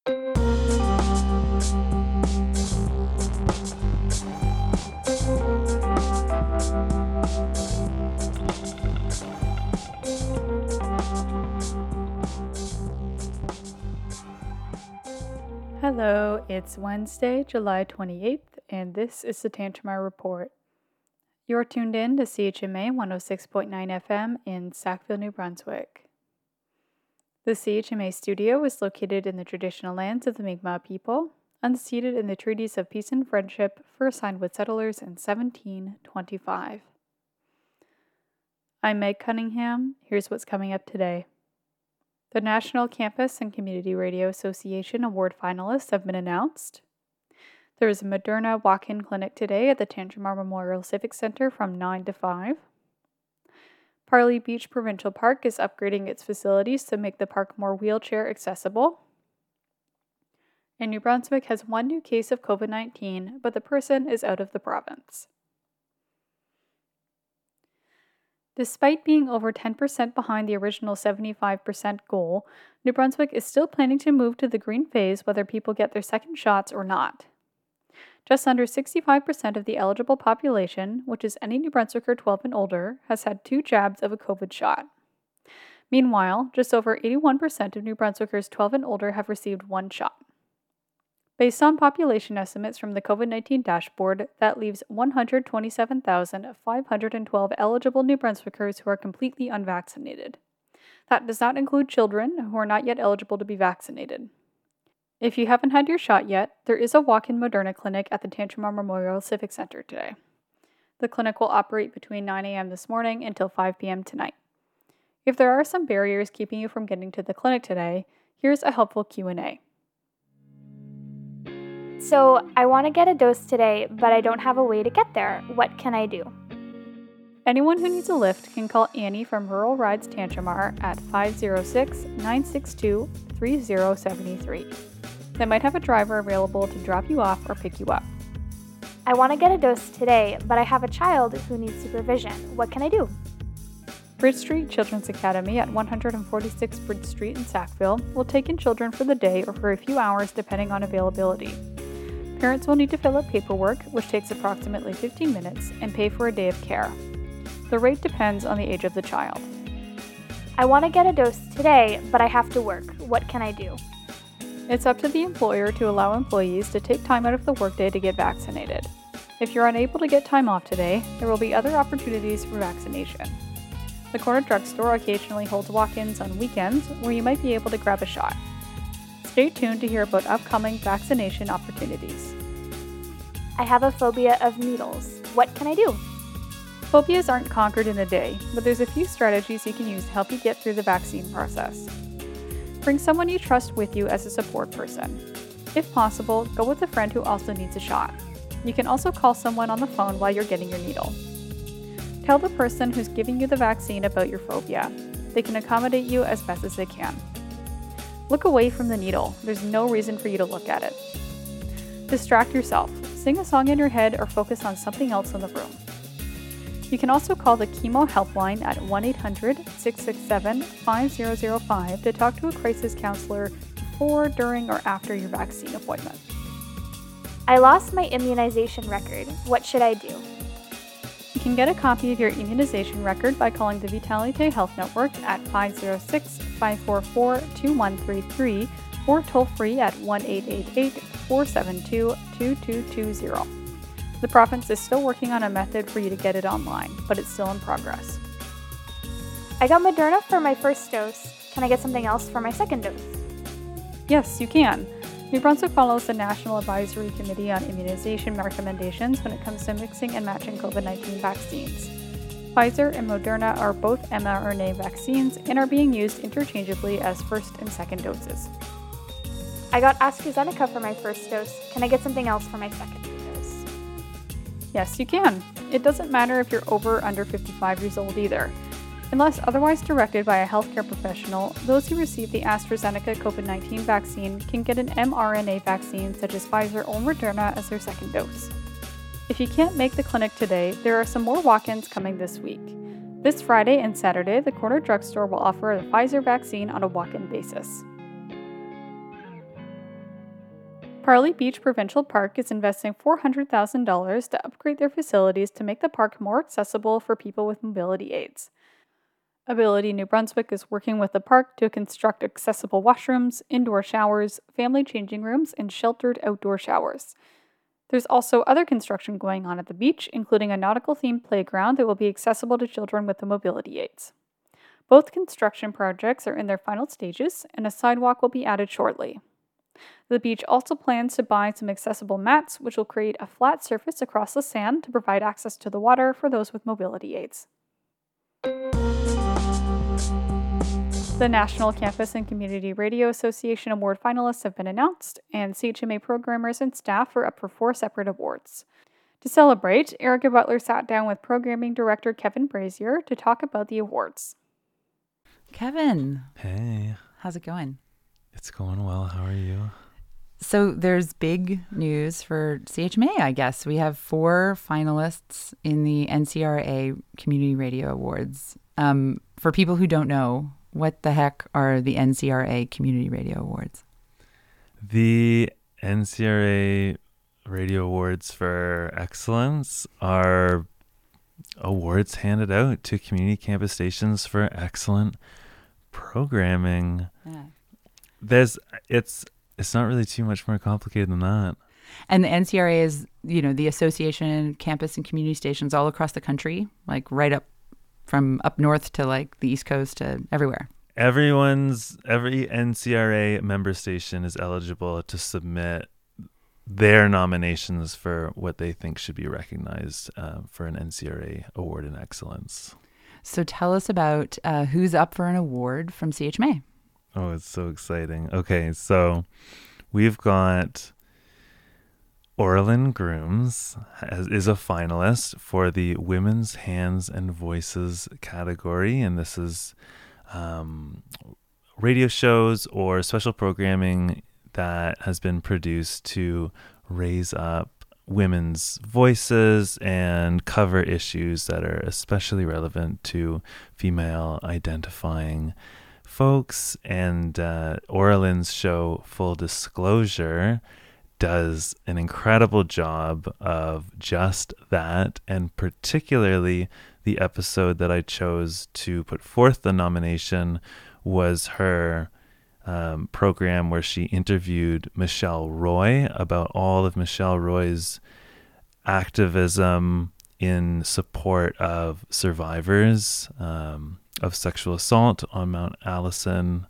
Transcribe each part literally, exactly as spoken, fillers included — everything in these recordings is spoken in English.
Hello, it's Wednesday, July twenty-eighth, and this is the Tantramar Report. You're tuned in to C H M A one oh six point nine F M in Sackville, New Brunswick. The C H M A studio is located in the traditional lands of the Mi'kmaq people, unceded in the treaties of peace and friendship first signed with settlers in seventeen twenty-five. I'm Meg Cunningham. Here's what's coming up today. The National Campus and Community Radio Association Award finalists have been announced. There is a Moderna walk-in clinic today at the Tantramar Memorial Civic Center from nine to five. Parley Beach Provincial Park is upgrading its facilities to make the park more wheelchair accessible. And New Brunswick has one new case of covid nineteen, but the person is out of the province. Despite being over ten percent behind the original seventy-five percent goal, New Brunswick is still planning to move to the green phase whether people get their second shots or not. Just under sixty-five percent of the eligible population, which is any New Brunswicker twelve and older, has had two jabs of a COVID shot. Meanwhile, just over eighty-one percent of New Brunswickers twelve and older have received one shot. Based on population estimates from the covid nineteen dashboard, that leaves one hundred twenty-seven thousand five hundred twelve eligible New Brunswickers who are completely unvaccinated. That does not include children who are not yet eligible to be vaccinated. If you haven't had your shot yet, there is a walk-in Moderna clinic at the Tantramar Memorial Civic Center today. The clinic will operate between nine a.m. this morning until five p.m. tonight. If there are some barriers keeping you from getting to the clinic today, here's a helpful Q and A. So, I want to get a dose today, but I don't have a way to get there. What can I do? Anyone who needs a lift can call Annie from Rural Rides Tantramar at five oh six, nine six two, three oh seven three. They might have a driver available to drop you off or pick you up. I want to get a dose today, but I have a child who needs supervision. What can I do? Bridge Street Children's Academy at one forty-six Bridge Street in Sackville will take in children for the day or for a few hours depending on availability. Parents will need to fill out paperwork, which takes approximately fifteen minutes, and pay for a day of care. The rate depends on the age of the child. I want to get a dose today, but I have to work. What can I do? It's up to the employer to allow employees to take time out of the workday to get vaccinated. If you're unable to get time off today, there will be other opportunities for vaccination. The corner drugstore occasionally holds walk-ins on weekends where you might be able to grab a shot. Stay tuned to hear about upcoming vaccination opportunities. I have a phobia of needles. What can I do? Phobias aren't conquered in a day, but there's a few strategies you can use to help you get through the vaccine process. Bring someone you trust with you as a support person. If possible, go with a friend who also needs a shot. You can also call someone on the phone while you're getting your needle. Tell the person who's giving you the vaccine about your phobia. They can accommodate you as best as they can. Look away from the needle. There's no reason for you to look at it. Distract yourself. Sing a song in your head or focus on something else in the room. You can also call the Chemo Helpline at one eight hundred, six six seven, five zero zero five to talk to a crisis counselor before, during, or after your vaccine appointment. I lost my immunization record. What should I do? You can get a copy of your immunization record by calling the Vitalite Health Network at five oh six, five four four, two one three three or toll free at one eight eight eight, four seven two, two two two zero. The province is still working on a method for you to get it online, but it's still in progress. I got Moderna for my first dose. Can I get something else for my second dose? Yes, you can. New Brunswick follows the National Advisory Committee on Immunization recommendations when it comes to mixing and matching covid nineteen vaccines. Pfizer and Moderna are both mRNA vaccines and are being used interchangeably as first and second doses. I got AstraZeneca for my first dose. Can I get something else for my second dose? Yes, you can. It doesn't matter if you're over or under fifty-five years old either. Unless otherwise directed by a healthcare professional, those who receive the AstraZeneca covid nineteen vaccine can get an mRNA vaccine such as Pfizer or Moderna as their second dose. If you can't make the clinic today, there are some more walk-ins coming this week. This Friday and Saturday, the corner drugstore will offer the Pfizer vaccine on a walk-in basis. Parley Beach Provincial Park is investing four hundred thousand dollars to upgrade their facilities to make the park more accessible for people with mobility aids. Ability New Brunswick is working with the park to construct accessible washrooms, indoor showers, family changing rooms, and sheltered outdoor showers. There's also other construction going on at the beach, including a nautical-themed playground that will be accessible to children with the mobility aids. Both construction projects are in their final stages, and a sidewalk will be added shortly. The beach also plans to buy some accessible mats, which will create a flat surface across the sand to provide access to the water for those with mobility aids. The National Campus and Community Radio Association Award finalists have been announced, and C H M A programmers and staff are up for four separate awards. To celebrate, Erica Butler sat down with Programming Director Kevin Brazier to talk about the awards. Kevin. Hey. How's it going? It's going well. How are you? So there's big news for C H M A, I guess. We have four finalists in the N C R A Community Radio Awards. Um, for people who don't know, what the heck are the N C R A Community Radio Awards? The N C R A Radio Awards for Excellence are awards handed out to community campus stations for excellent programming. Yeah. There's it's it's not really too much more complicated than that. And the N C R A is, you know, the association, campus and community stations all across the country, like right up from up north to like the East Coast to everywhere. Everyone's every N C R A member station is eligible to submit their nominations for what they think should be recognized uh, for an N C R A award in excellence. So tell us about uh, who's up for an award from C H M A. Oh, it's so exciting. Okay, so we've got Orlin Grooms as, is a finalist for the Women's Hands and Voices category, and this is um, radio shows or special programming that has been produced to raise up women's voices and cover issues that are especially relevant to female identifying folks. And uh, Orlin's show, Full Disclosure, does an incredible job of just that, and particularly the episode that I chose to put forth the nomination was her um, program where she interviewed Michelle Roy about all of Michelle Roy's activism in support of survivors um, of sexual assault on Mount Allison.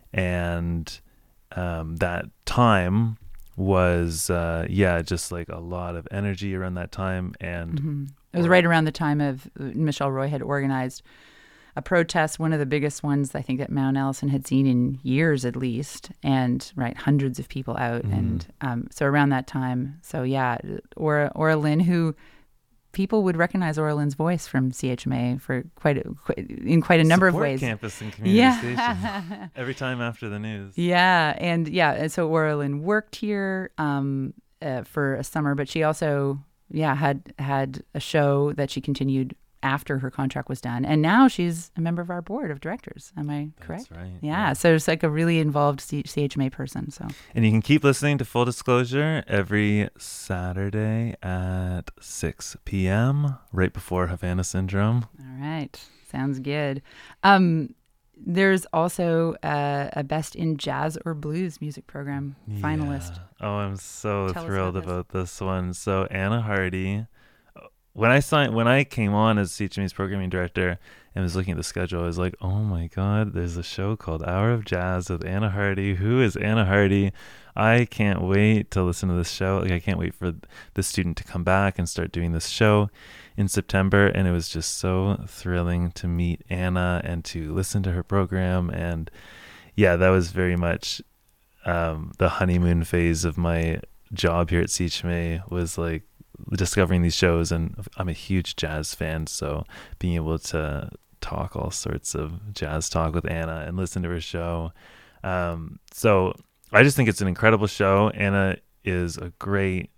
And um, that time was, uh, yeah, just like a lot of energy around that time. And mm-hmm. It was right around the time of Michelle Roy had organized a protest, one of the biggest ones I think that Mount Allison had seen in years at least, and right, hundreds of people out. Mm. And um, so around that time, so yeah, Ora, Orlin, who people would recognize Orlin's voice from C H M A for quite, a, quite in quite a number Support of ways. Campus and community yeah. station. Every time after the news. Yeah, and yeah, and so Orlin worked here um, uh, for a summer, but she also yeah had had a show that she continued after her contract was done, and now she's a member of our board of directors. Am I correct? That's right. Yeah, yeah. So it's like a really involved C- CHMA person. So, and you can keep listening to Full Disclosure every Saturday at six p.m. right before Havana Syndrome. All right, sounds good. Um, there's also a, a Best in Jazz or Blues music program yeah. finalist. Oh, I'm so Tell thrilled about this. about this one. So Anna Hardy. When I signed, when I came on as C H M A's programming director and was looking at the schedule, I was like, "Oh my God, there's a show called Hour of Jazz with Anna Hardy. Who is Anna Hardy? I can't wait to listen to this show. Like, I can't wait for the student to come back and start doing this show in September." And it was just so thrilling to meet Anna and to listen to her program. And yeah, that was very much um, the honeymoon phase of my job here at C H M A, was like discovering these shows. And I'm a huge jazz fan, so being able to talk all sorts of jazz talk with Anna and listen to her show, um so I just think it's an incredible show. Anna is a great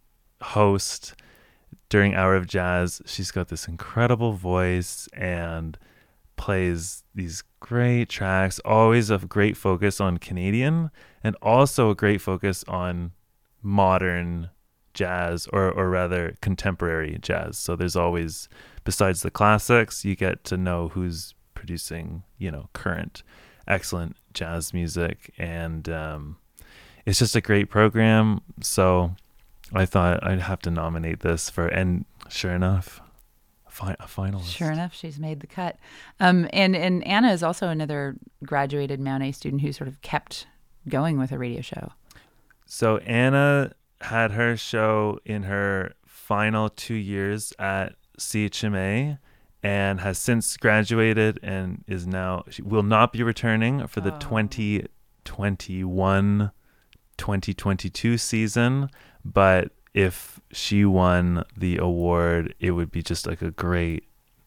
host during Hour of Jazz. She's got this incredible voice and plays these great tracks, always a great focus on Canadian and also a great focus on modern jazz, or or rather contemporary jazz. So there's always, besides the classics, you get to know who's producing, you know, current excellent jazz music, and um, it's just a great program. So I thought I'd have to nominate this for, and sure enough, a, fi- a finalist. Sure enough, she's made the cut. Um, and and Anna is also another graduated Mount A student who sort of kept going with a radio show. So Anna had her show in her final two years at C H M A and has since graduated and is now, she will not be returning for the Oh. twenty twenty-one twenty twenty-two season. But if she won the award, it would be just like a great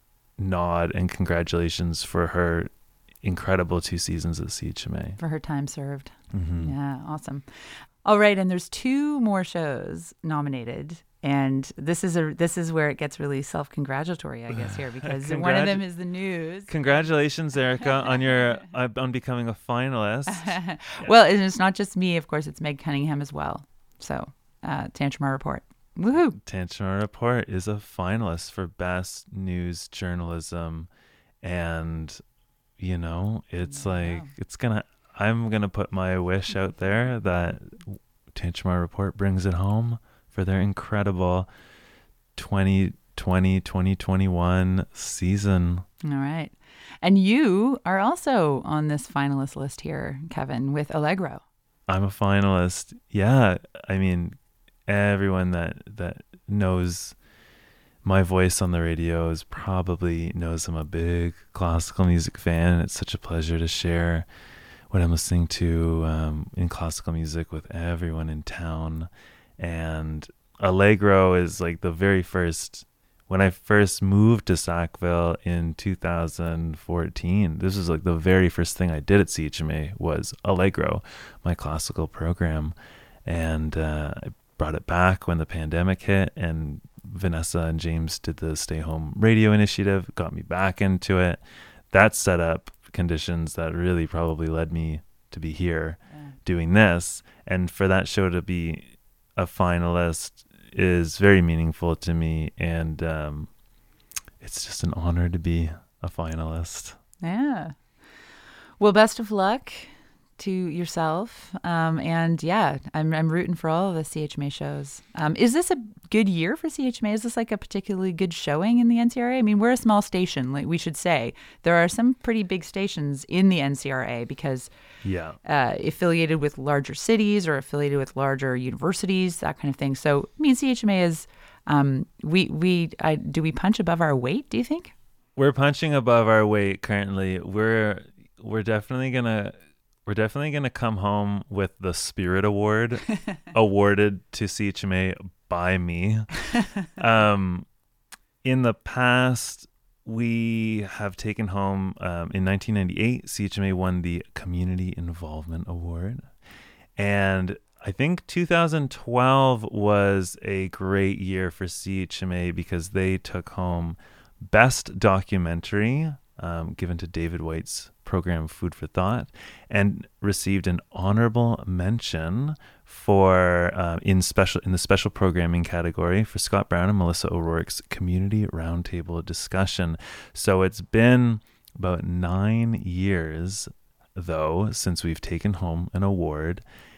nod and congratulations for her incredible two seasons at C H M A. For her time served. Mm-hmm. Yeah, awesome. All right, and there's two more shows nominated, and this is a this is where it gets really self-congratulatory, I guess, here, because one of Congrat- them is the news. Congratulations, Erica, on your uh, on becoming a finalist. Well, and it's not just me, of course, it's Meg Cunningham as well. So, uh, Tantrum Report. Woohoo! Tantrum Report is a finalist for Best News Journalism, and you know, it's like Wow. it's gonna. I'm gonna put my wish out there that Tantrum Report brings it home for their incredible twenty twenty twenty twenty-one season. All right. And you are also on this finalist list here, Kevin, with Allegro. I'm a finalist. Yeah, I mean, everyone that that knows my voice on the radio is probably knows I'm a big classical music fan. It's such a pleasure to share what I'm listening to um, in classical music with everyone in town. And Allegro is like the very first, when I first moved to Sackville in two thousand fourteen, this was like the very first thing I did at C H M A was Allegro, my classical program. And uh, I brought it back when the pandemic hit, and Vanessa and James did the Stay Home Radio Initiative, got me back into it. That set up conditions that really probably led me to be here Yeah. doing this. And for that show to be a finalist is very meaningful to me, and um, it's just an honor to be a finalist. Yeah. Well, best of luck to yourself. Um, and yeah, I'm I'm rooting for all of the C H M A shows. Um, is this a good year for C H M A? Is this like a particularly good showing in the N C R A? I mean, we're a small station, like we should say. There are some pretty big stations in the N C R A because Yeah. uh, affiliated with larger cities or affiliated with larger universities, that kind of thing. So, I mean, C H M A is, um, we, we I, do we punch above our weight, do you think? We're punching above our weight currently. We're we're definitely gonna we're definitely gonna come home with the Spirit Award awarded to C H M A by me. Um, in the past, we have taken home um, in nineteen ninety-eight. C H M A won the Community Involvement Award, and I think two thousand twelve was a great year for C H M A because they took home Best Documentary, um, given to David White's program Food for Thought, and received an honorable mention for uh, in special in the special programming category for Scott Brown and Melissa O'Rourke's Community Roundtable Discussion. So it's been about nine years, though, since we've taken home an award,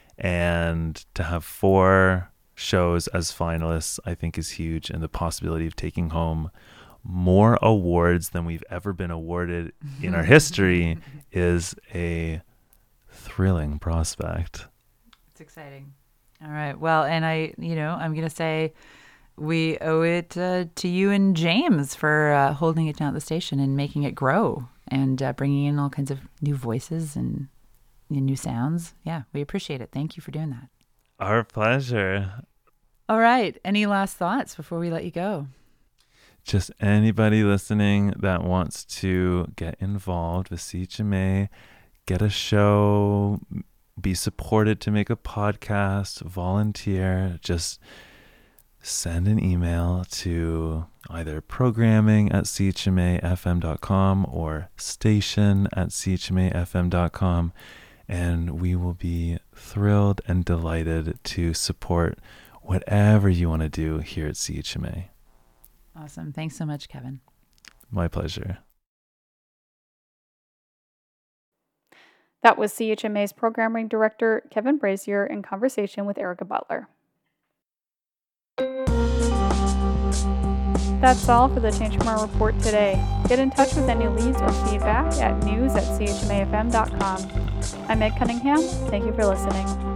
and to have four shows as finalists, I think, is huge, and the possibility of taking home more awards than we've ever been awarded in our history is a thrilling prospect. It's exciting. All right. Well, and I, you know, I'm going to say we owe it uh, to you and James for uh, holding it down at the station and making it grow and uh, bringing in all kinds of new voices and new sounds. Yeah, we appreciate it. Thank you for doing that. Our pleasure. All right. Any last thoughts before we let you go? Just anybody listening that wants to get involved with C H M A, get a show, be supported to make a podcast, volunteer, just send an email to either programming at c h m a f m dot com or station at c h m a f m dot com, and we will be thrilled and delighted to support whatever you want to do here at C H M A. Awesome. Thanks so much, Kevin. My pleasure. That was C H M A's Programming Director, Kevin Brazier, in conversation with Erica Butler. That's all for the Change From Our Report today. Get in touch with any leads or feedback at news at c h m a f m dot com. I'm Meg Cunningham. Thank you for listening.